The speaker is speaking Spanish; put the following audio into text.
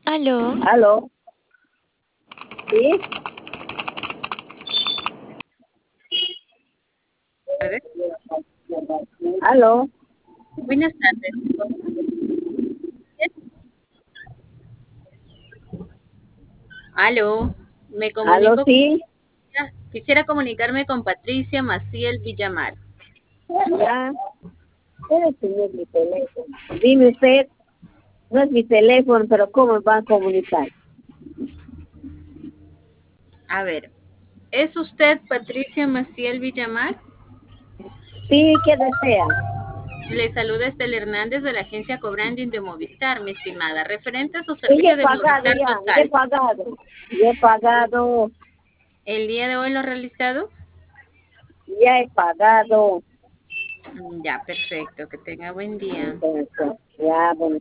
Aló, ¿Aló? ¿Sí? Tardes. ¿Aló? Buenas tardes. Aló, me ¿Aló? comunico. Sí. Quisiera comunicarme con Patricia Maciel Villamar. Ya. Espérese, mi teléfono. Dime usted, no es mi teléfono, pero ¿cómo va a comunicar? A ver, ¿es usted Patricia Maciel Villamar? Sí, ¿qué desea? Le saluda Estel Hernández de la agencia Cobranding de Movistar, mi estimada, referente a su Sí, ya he servicio de pagado Movistar ya, ya he Total. pagado. Ya he pagado, ¿El día de hoy lo ha realizado? ya he pagado. Ya, perfecto, que tenga buen día. Entonces, ya, bueno.